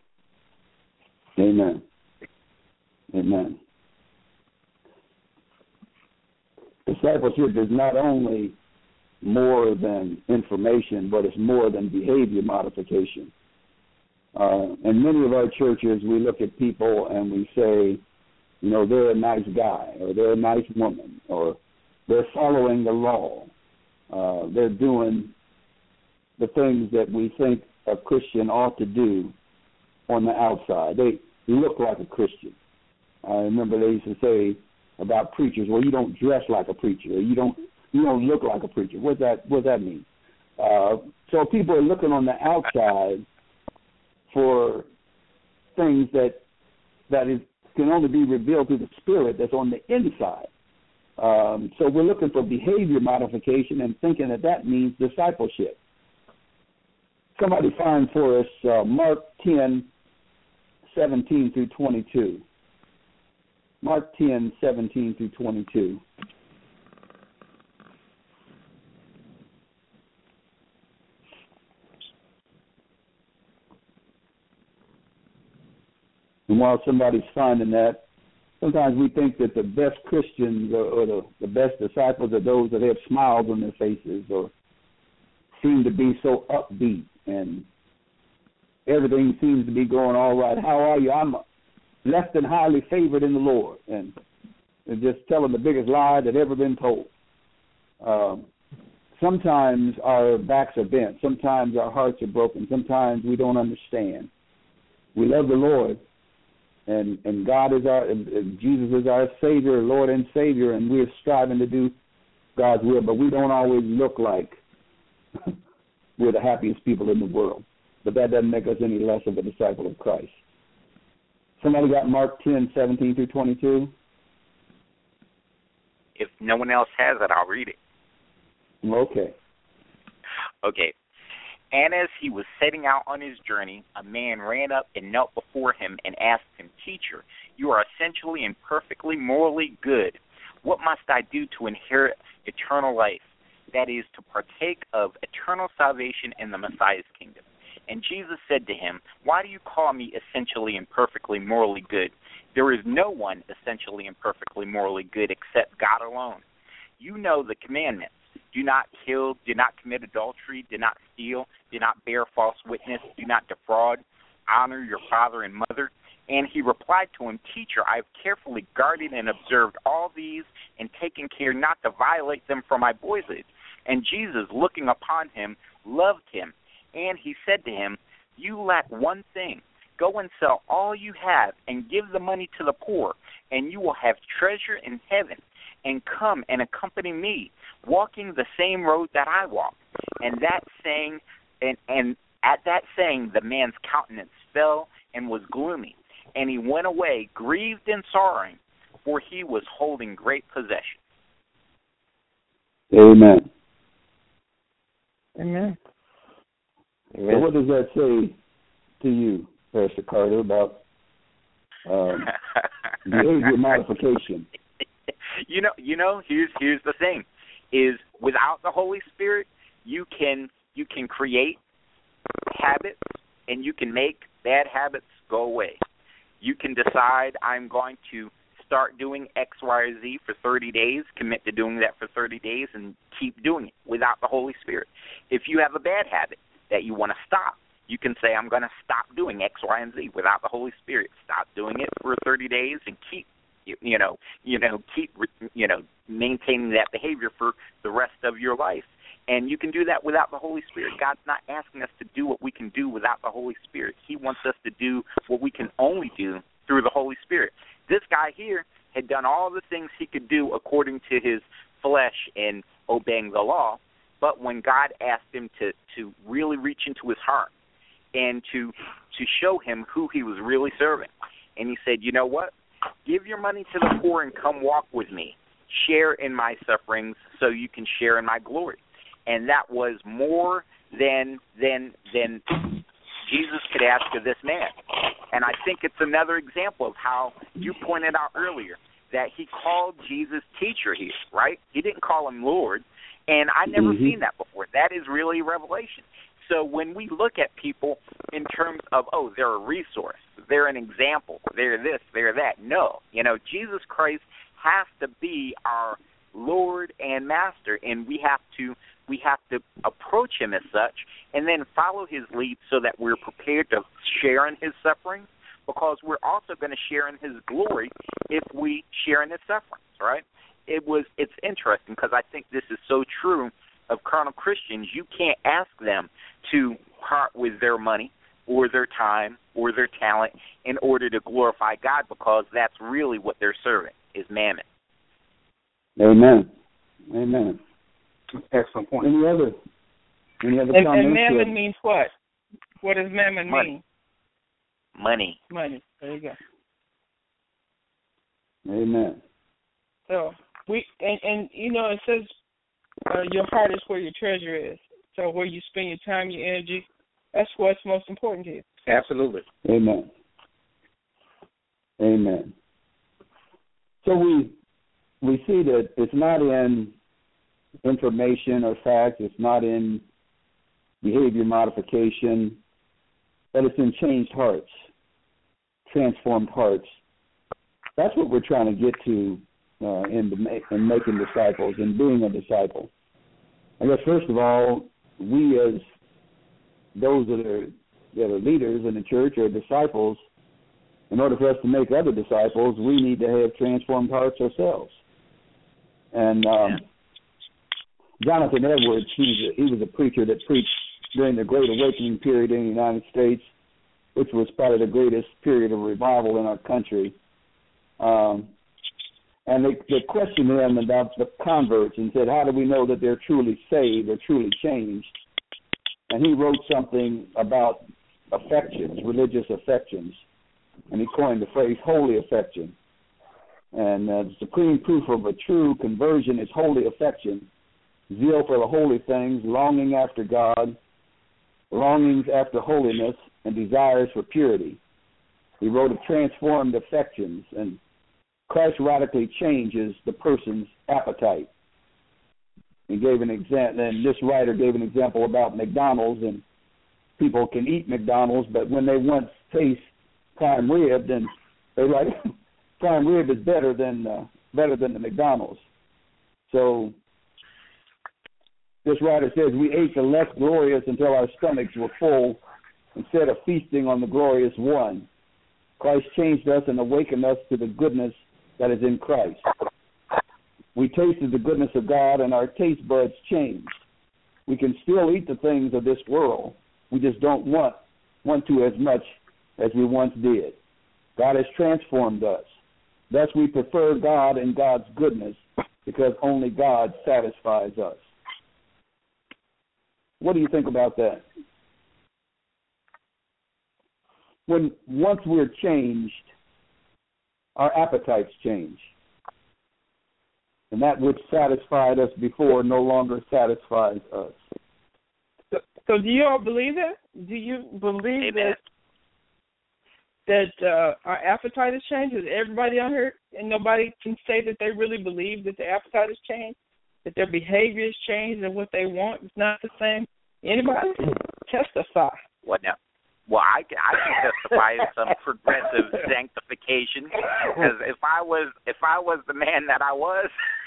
Amen. Amen. Discipleship is not only more than information, but it's more than behavior modification. Uh, in many of our churches, we look at people and we say, you know, they're a nice guy, or they're a nice woman, or they're following the law. Uh, they're doing the things that we think a Christian ought to do on the outside. They look like a Christian. I remember they used to say about preachers, well, you don't dress like a preacher, or you don't you don't look like a preacher. What that what that mean? Uh, so people are looking on the outside for things that that is can only be revealed through the Spirit that's on the inside. Um, so we're looking for behavior modification and thinking that that means discipleship. Somebody find for us uh, Mark ten, seventeen through twenty-two. Mark ten, seventeen through twenty-two. And while somebody's finding that, sometimes we think that the best Christians or, or the, the best disciples are those that have smiles on their faces or seem to be so upbeat and everything seems to be going all right. How are you? I'm less than highly favored in the Lord. And they're just telling the biggest lie that ever been told. Um, sometimes our backs are bent. Sometimes our hearts are broken. Sometimes we don't understand. We love the Lord. And and God is our, and, and Jesus is our Savior, Lord and Savior, and we're striving to do God's will, but we don't always look like we're the happiest people in the world. But that doesn't make us any less of a disciple of Christ. Somebody got Mark ten, seventeen through twenty-two? If no one else has it, I'll read it. Okay. Okay. And as he was setting out on his journey, a man ran up and knelt before him and asked him, "Teacher, you are essentially and perfectly morally good. What must I do to inherit eternal life? That is, to partake of eternal salvation in the Messiah's kingdom." And Jesus said to him, "Why do you call me essentially and perfectly morally good? There is no one essentially and perfectly morally good except God alone. You know the commandments. Do not kill, do not commit adultery, do not steal, do not bear false witness, do not defraud, honor your father and mother." And he replied to him, "Teacher, I have carefully guarded and observed all these and taken care not to violate them from my boyhood." And Jesus, looking upon him, loved him. And he said to him, "You lack one thing. Go and sell all you have and give the money to the poor, and you will have treasure in heaven. And come and accompany me, walking the same road that I walk." And that saying, and, and at that saying, the man's countenance fell and was gloomy, and he went away grieved and sorrowing, for he was holding great possession. Amen. Amen. So what does that say to you, Pastor Carter, about um, behavior modification? You know, you know. Here's here's the thing: is without the Holy Spirit, you can you can create habits and you can make bad habits go away. You can decide, I'm going to start doing X, Y, or Z for thirty days, commit to doing that for thirty days, and keep doing it without the Holy Spirit. If you have a bad habit that you want to stop, you can say, I'm going to stop doing X, Y, and Z without the Holy Spirit. Stop doing it for thirty days and keep You, you know, you know, keep, you know, maintaining that behavior for the rest of your life. And you can do that without the Holy Spirit. God's not asking us to do what we can do without the Holy Spirit. He wants us to do what we can only do through the Holy Spirit. This guy here had done all the things he could do according to his flesh and obeying the law, but when God asked him to, to really reach into his heart and to to show him who he was really serving, and he said, you know what? Give your money to the poor and come walk with me. Share in my sufferings so you can share in my glory. And that was more than than than Jesus could ask of this man. And I think it's another example of how you pointed out earlier that he called Jesus teacher here, right? He didn't call him Lord. And I never mm-hmm. seen that before. That is really a revelation. So when we look at people in terms of, oh, they're a resource, they're an example, they're this, they're that, no. You know, Jesus Christ has to be our Lord and Master, and we have to we have to approach him as such and then follow his lead so that we're prepared to share in his sufferings, because we're also going to share in his glory if we share in his sufferings, right? It was it's interesting because I think this is so true of carnal Christians. You can't ask them to part with their money or their time or their talent in order to glorify God, because that's really what they're serving, is mammon. Amen. Amen. Excellent point. Any other, any other and, comments? And mammon means what? What does mammon money. mean? Money. Money. There you go. Amen. So we and, and you know it says uh, your heart is where your treasure is. So where you spend your time, your energy, that's what's most important to you. Absolutely. Amen. Amen. So we we see that it's not in information or facts, it's not in behavior modification, but it's in changed hearts, transformed hearts. That's what we're trying to get to uh, in, the, in making disciples and being a disciple. I guess, first of all, we as those that are, that are leaders in the church or disciples, in order for us to make other disciples, we need to have transformed hearts ourselves. And um, Jonathan Edwards, he was, a, he was a preacher that preached during the Great Awakening period in the United States, which was probably the greatest period of revival in our country. Um, and they, they questioned him about the converts and said, how do we know that they're truly saved or truly changed? And he wrote something about affections, religious affections. And he coined the phrase holy affection. And uh, the supreme proof of a true conversion is holy affection, zeal for the holy things, longing after God, longings after holiness, and desires for purity. He wrote of transformed affections, and Christ radically changes the person's appetite. He gave an example, and this writer gave an example about McDonald's, and people can eat McDonald's, but when they once taste prime rib, then they're like, prime rib is better than uh, better than the McDonald's. So this writer says we ate the less glorious until our stomachs were full instead of feasting on the glorious one. Christ changed us and awakened us to the goodness that is in Christ. We tasted the goodness of God and our taste buds changed. We can still eat the things of this world. We just don't want, want to as much as we once did. God has transformed us. Thus we prefer God and God's goodness because only God satisfies us. What do you think about that? When once we're changed, our appetites change. And that which satisfied us before no longer satisfies us. So, so do you all believe that? Do you believe Amen. that that uh, our appetite has changed? Is everybody on here, and nobody can say that they really believe that the appetite has changed, that their behavior has changed, and what they want is not the same? Anybody? Testify. What now? Well, I can, I can testify to some progressive sanctification. Because if I was if I was the man that I was,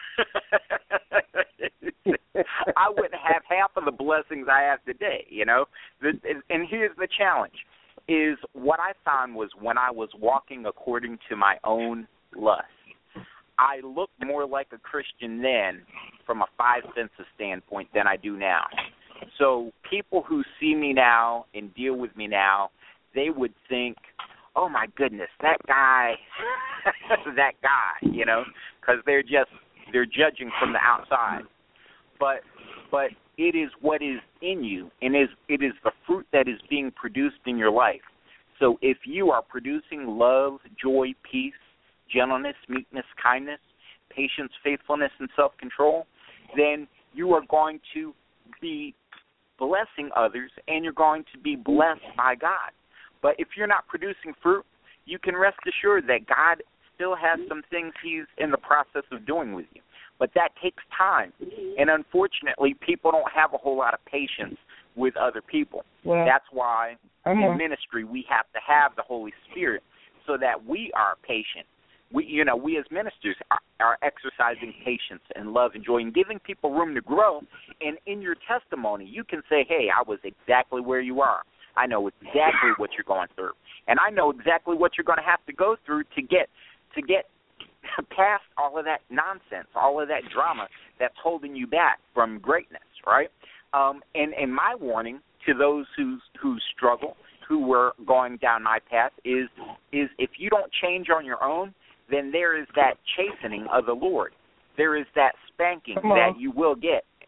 I wouldn't have half of the blessings I have today. You know, and here's the challenge: is what I found was when I was walking according to my own lust, I looked more like a Christian then, from a five senses standpoint, than I do now. So people who see me now and deal with me now, they would think, oh, my goodness, that guy, that guy, you know, because they're just, they're judging from the outside. But but it is what is in you, and is it is the fruit that is being produced in your life. So if you are producing love, joy, peace, gentleness, meekness, kindness, patience, faithfulness, and self-control, then you are going to be blessing others, and you're going to be blessed by God. But if you're not producing fruit, you can rest assured that God still has some things he's in the process of doing with you. But that takes time. And unfortunately, people don't have a whole lot of patience with other people. Well, That's why I'm in a- ministry we have to have the Holy Spirit so that we are patient. We, you know, we as ministers are, are exercising patience and love and joy and giving people room to grow. And in your testimony, you can say, hey, I was exactly where you are. I know exactly what you're going through. And I know exactly what you're going to have to go through to get to get past all of that nonsense, all of that drama that's holding you back from greatness, right? Um, and, and my warning to those who who struggle, who were going down my path, is is if you don't change on your own, then there is that chastening of the Lord. There is that spanking that you will get.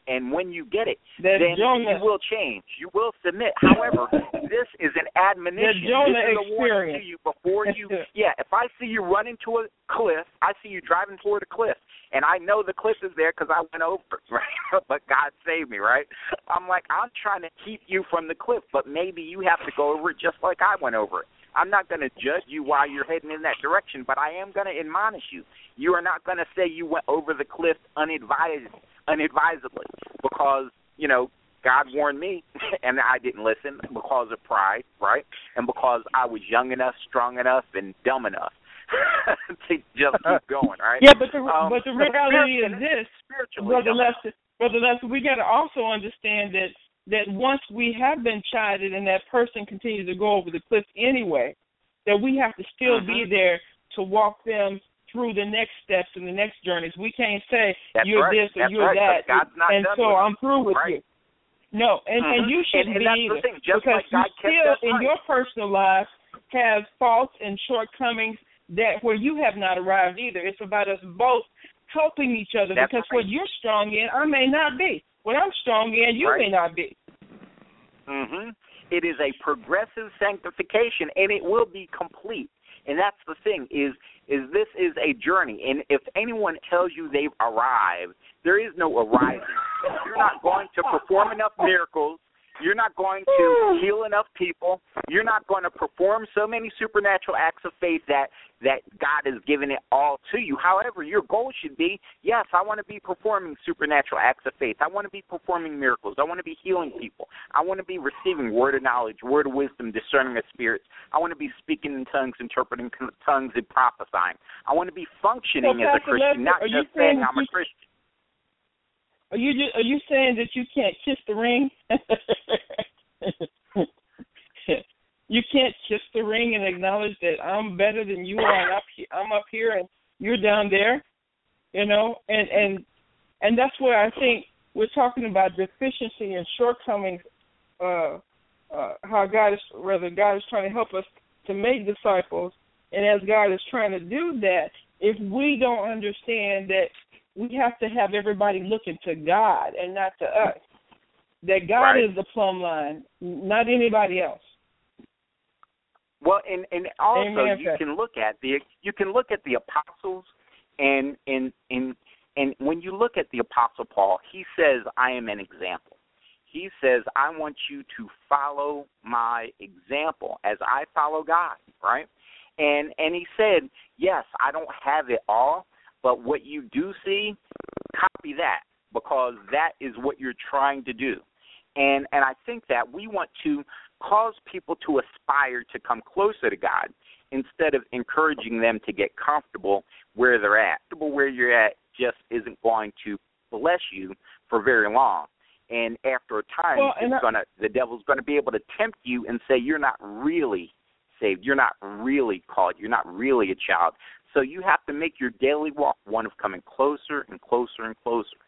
And when you get it, that then Jonah, you will change. You will submit. However, this is an admonition. The Jonah this is a warning experience. to you before you. Yeah, if I see you run into a cliff, I see you driving toward a cliff, and I know the cliff is there because I went over it, right? But God saved me, right? I'm like, I'm trying to keep you from the cliff, but maybe you have to go over it just like I went over it. I'm not going to judge you while you're heading in that direction, but I am going to admonish you. You are not going to say you went over the cliff unadvised, unadvisedly because, you know, God warned me and I didn't listen because of pride, right? And because I was young enough, strong enough, and dumb enough to just keep going, right? Yeah, but the um, but the reality is this, Brother dumb. Lester, Brother Lester, we got to also understand that that once we have been chided and that person continues to go over the cliff anyway, that we have to still mm-hmm. be there to walk them through the next steps and the next journeys. We can't say That's you're right. this or That's you're right, that, God's not and done so with I'm through with right. you. No, and, mm-hmm. and you shouldn't and, and be that's either, the thing. Just because like you God kept still us in right. your personal life have faults and shortcomings that where you have not arrived either. It's about us both helping each other, that's because right. what you're strong in, I may not be. What I'm strong in, you right. may not be. Mm-hmm. It is a progressive sanctification, and it will be complete. And that's the thing, is is this is a journey. And if anyone tells you they've arrived, there is no arriving. You're not going to perform enough miracles. You're not going to heal enough people. You're not going to perform so many supernatural acts of faith that, that God has given it all to you. However, your goal should be, yes, I want to be performing supernatural acts of faith. I want to be performing miracles. I want to be healing people. I want to be receiving word of knowledge, word of wisdom, discerning of spirits. I want to be speaking in tongues, interpreting tongues, and prophesying. I want to be functioning well, as a Christian, not just saying I'm a Christian. Are you just, are you saying that you can't kiss the ring? You can't kiss the ring and acknowledge that I'm better than you are, and up here, I'm up here and you're down there, you know? And and and that's where I think we're talking about deficiency and shortcomings. Uh, uh, how God is rather God is trying to help us to make disciples, and as God is trying to do that, if we don't understand that we have to have everybody looking to God and not to us. That God right. is the plumb line, not anybody else. Well, and, and also Amen. you can look at the you can look at the apostles, and and and and when you look at the Apostle Paul, he says, "I am an example." He says, "I want you to follow my example as I follow God." Right? And and he said, "Yes, I don't have it all. But what you do see, copy that, because that is what you're trying to do." And and I think that we want to cause people to aspire to come closer to God instead of encouraging them to get comfortable where they're at. Where you're at just isn't going to bless you for very long. And after a time, well, it's I, gonna the devil's going to be able to tempt you and say you're not really saved. You're not really called. You're not really a child. So you have to make your daily walk one of coming closer and closer and closer.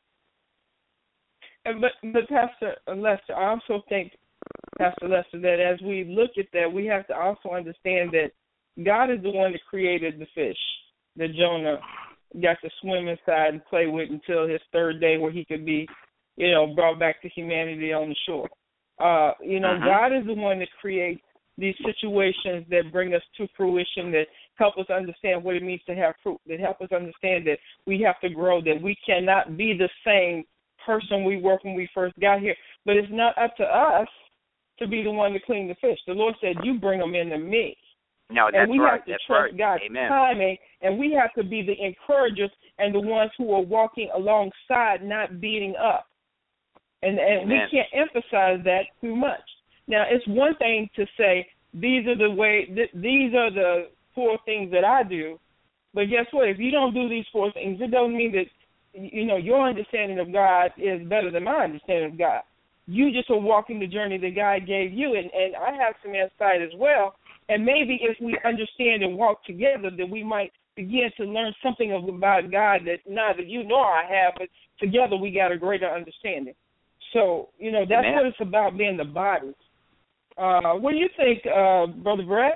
But, but Pastor Lester, I also think, Pastor Lester, that as we look at that, we have to also understand that God is the one that created the fish that Jonah got to swim inside and play with until his third day, where he could be, you know, brought back to humanity on the shore. Uh, you know, uh-huh. God is the one that creates these situations that bring us to fruition, that help us understand what it means to have fruit, that help us understand that we have to grow, that we cannot be the same person we were when we first got here. But it's not up to us to be the one to clean the fish. The Lord said, you bring them into me. No, that's and we right. have to that's trust right. God's Amen. timing, and we have to be the encouragers and the ones who are walking alongside, not beating up. And, and we can't emphasize that too much. Now, it's one thing to say, these are the way, th- these are the four things that I do, but guess what? If you don't do these four things, it doesn't mean that, you know, your understanding of God is better than my understanding of God. You just are walking the journey that God gave you, and, and I have some insight as well, and maybe if we understand and walk together, that we might begin to learn something about God that neither you nor I have, but together we got a greater understanding. So, you know, that's Amen. What it's about, being the body. Uh, what do you think, uh, Brother Brett?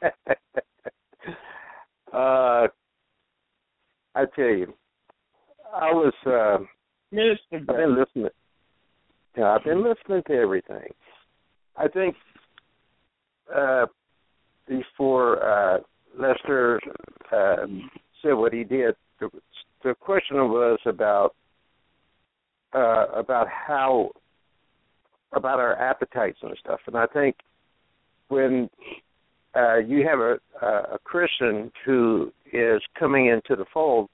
uh, I tell you, I was. Uh, Minister I've been listening. Yeah, I've been listening to everything. I think uh, before uh, Lester uh, said what he did, the, the question was about uh, about how about our appetites and stuff. And I think when uh, you have a, a Christian who is coming into the fold,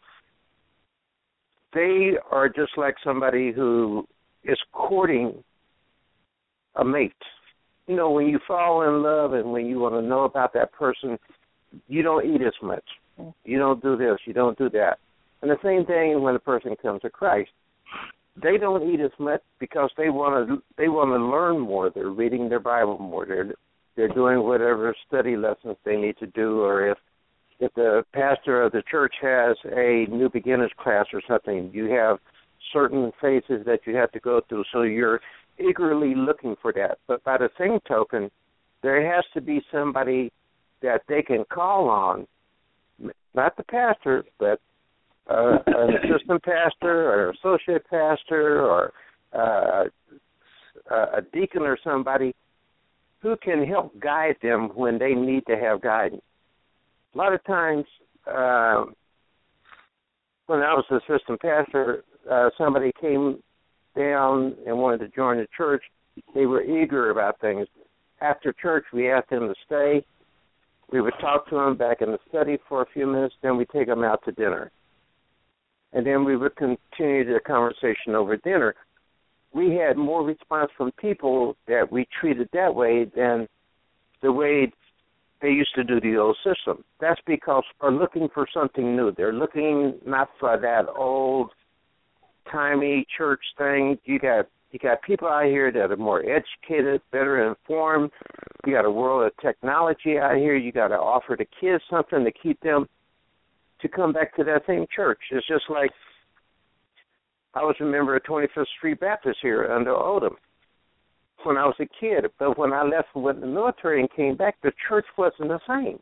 they are just like somebody who is courting a mate. You know, when you fall in love and when you want to know about that person, you don't eat as much. You don't do this. You don't do that. And the same thing when a person comes to Christ. They don't eat as much because they want to. They want to learn more. They're reading their Bible more. They're they're doing whatever study lessons they need to do, or if if the pastor of the church has a new beginners class or something, you have certain phases that you have to go through. So you're eagerly looking for that. But by the same token, there has to be somebody that they can call on, not the pastor, but uh, an assistant pastor or associate pastor or uh, a deacon or somebody who can help guide them when they need to have guidance. A lot of times, uh, when I was assistant pastor, uh, somebody came down and wanted to join the church. They were eager about things. After church, we asked them to stay. We would talk to them back in the study for a few minutes, then we'd take them out to dinner. And then we would continue the conversation over dinner. We had more response from people that we treated that way than the way they used to do the old system. That's because they're looking for something new. They're looking not for that old-timey church thing. You got you got people out here that are more educated, better informed. You got a world of technology out here. You got to offer the kids something to keep them to come back to that same church. It's just like I was a member of twenty-fifth Street Baptist here under Odom when I was a kid. But when I left and went in the military and came back, the church wasn't the same.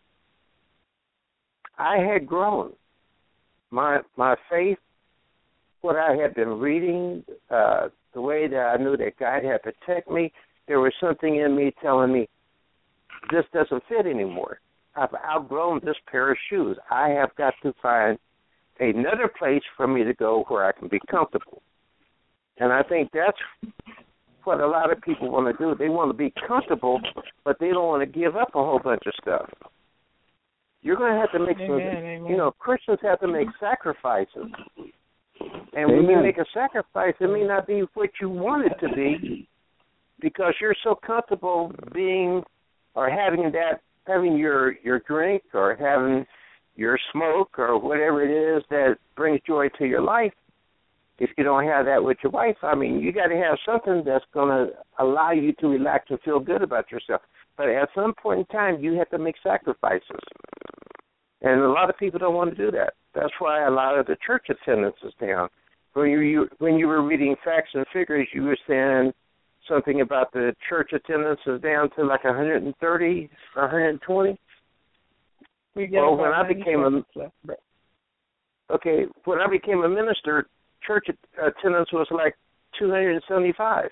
I had grown. My my faith, what I had been reading, uh, the way that I knew that God had protected me, there was something in me telling me, this doesn't fit anymore. I've outgrown this pair of shoes. I have got to find another place for me to go where I can be comfortable. And I think that's what a lot of people want to do. They want to be comfortable, but they don't want to give up a whole bunch of stuff. You're going to have to make some, amen, you know, Christians have to make sacrifices. And when amen. You make a sacrifice, it may not be what you want it to be because you're so comfortable being or having that, having your, your drink or having your smoke or whatever it is that brings joy to your life. If you don't have that with your wife, I mean, you got to have something that's going to allow you to relax and feel good about yourself. But at some point in time, you have to make sacrifices. And a lot of people don't want to do that. That's why a lot of the church attendance is down. When you, you when you were reading facts and figures, you were saying something about the church attendance is down to like one hundred thirty or one hundred twenty. We get well, when I became a okay, when I became a minister, church attendance was like two hundred seventy-five.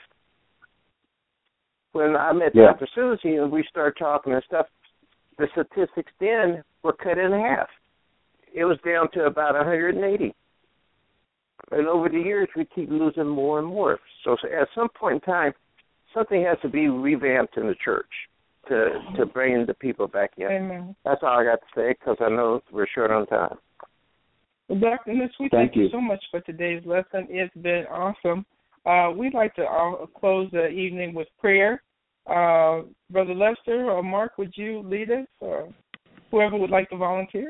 When I met yeah. Doctor Susie and we started talking and stuff, the statistics then were cut in half. It was down to about one hundred eighty. And over the years, we keep losing more and more. So at some point in time, something has to be revamped in the church to to bring the people back in. Amen. That's all I got to say because I know we're short on time. Well, Doctor Nitz, we thank, thank you. you so much for today's lesson. It's been awesome. Uh, we'd like to uh, close the evening with prayer. Uh, Brother Lester or Mark, would you lead us, or whoever would like to volunteer?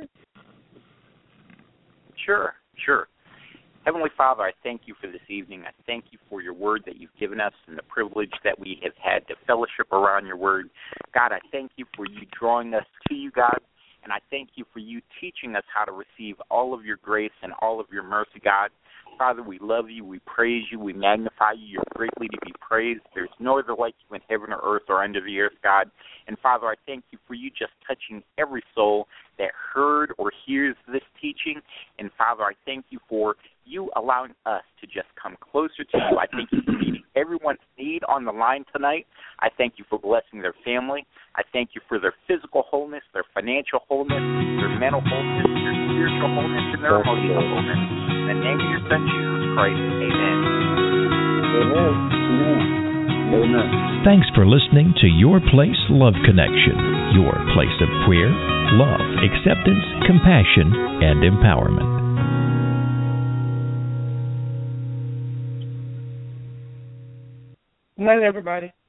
Sure, sure. Heavenly Father, I thank you for this evening. I thank you for your word that you've given us and the privilege that we have had to fellowship around your word. God, I thank you for you drawing us to you, God, and I thank you for you teaching us how to receive all of your grace and all of your mercy, God. Father, we love you, we praise you, we magnify you. You're greatly to be praised. There's no other like you in heaven or earth or under the earth, God. And Father, I thank you for you just touching every soul that heard or hears this teaching. And Father, I thank you for you allowing us to just come closer to you. I thank you for meeting everyone's need on the line tonight. I thank you for blessing their family. I thank you for their physical wholeness, their financial wholeness, their mental wholeness, their spiritual wholeness, and their emotional wholeness. In the name of your Son, Jesus Christ, amen. Amen. Amen. Amen. Thanks for listening to Your Place Love Connection, your place of prayer, love, acceptance, compassion, and empowerment. Good night, everybody.